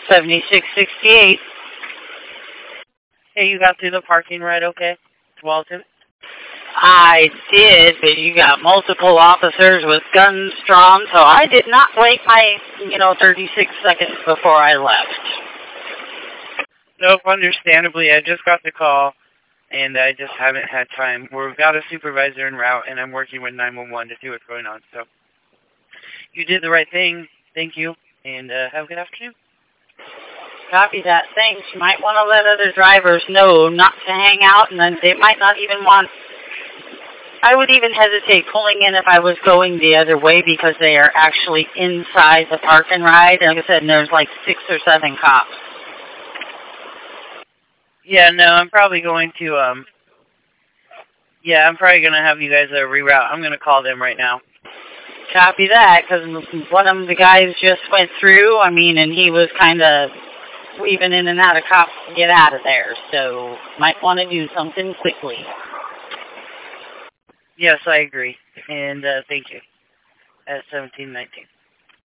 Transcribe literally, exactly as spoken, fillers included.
seventy-six sixty-eight. Hey, you got through the parking right okay, Walton? I did, but you got multiple officers with guns drawn, so I did not wait my, you know, thirty-six seconds before I left. Nope, understandably, I just got the call, and I just haven't had time. We've got a supervisor en route, and I'm working with nine one one to see what's going on, so you did the right thing. Thank you, and uh, have a good afternoon. Copy that. Thanks. You might want to let other drivers know not to hang out, and then they might not even want... I would even hesitate pulling in if I was going the other way because they are actually inside the park and ride. And like I said, and there's like six or seven cops. Yeah, no, I'm probably going to, um... Yeah, I'm probably going to have you guys uh, reroute. I'm going to call them right now. Copy that, because one of the guys just went through, I mean, and he was kind of weaving in and out of cops to get out of there. So, might want to do something quickly. Yes, I agree. And uh, thank you. At seventeen nineteen.